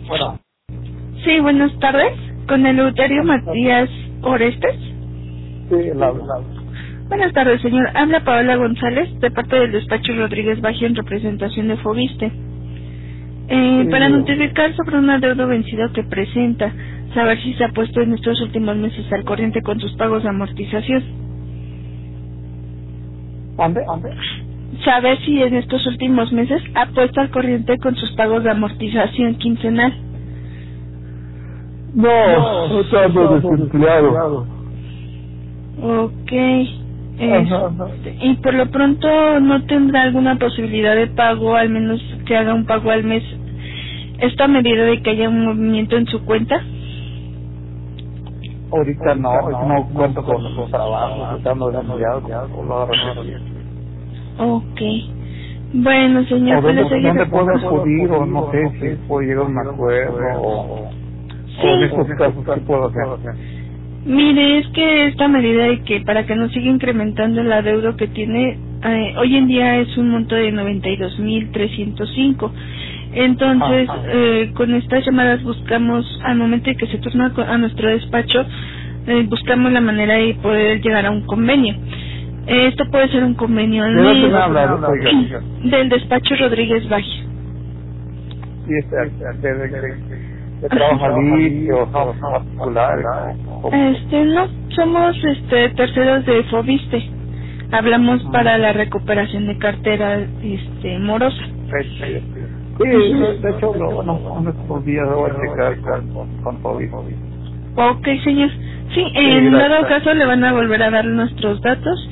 Bueno, Sí, buenas tardes. Con el Eleuterio Matías Orestes. sí, la. Buenas tardes, señor. Habla Paola González, de parte del despacho Rodríguez Bajío en representación de Fobiste. Para notificar sobre un adeudo vencido que presenta, saber si se ha puesto en estos últimos meses al corriente con sus pagos de amortización. ¿Ande? Saber si en estos últimos meses ha puesto al corriente con sus pagos de amortización quincenal. No, estamos desempleado. Ok. Ajá. Y por lo pronto no tendrá alguna posibilidad de pago, al menos que haga un pago al mes. ¿Esta medida de que haya un movimiento en su cuenta? Ahorita no cuento con los trabajos, estamos desempleados, por lo referir. Ok. Bueno, señor, ¿O dónde puedo acudir? O no sé si puedo llegar a un acuerdo, o en estos casos, ¿qué puedo hacer? Mire, es que esta medida de que para que no siga incrementando el adeudo que tiene, hoy en día es un monto de 92,305. Entonces, con estas llamadas buscamos, al momento de que se turna a nuestro despacho, buscamos la manera de poder llegar a un convenio. Esto puede ser un convenio al ¿De dónde mes, me habla, oiga? del despacho Rodríguez Bajío. Sí, de trabajo limpio, o particular. No, somos terceros de Fobiste. Hablamos para la recuperación de cartera morosa. Sí, de hecho, en estos días voy a checar con COVID. Ok, señor. Sí, en dado caso le van a volver a dar nuestros datos.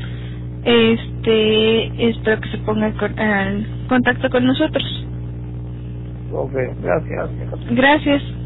Espero que se ponga al contacto con nosotros. Ok, gracias. Gracias.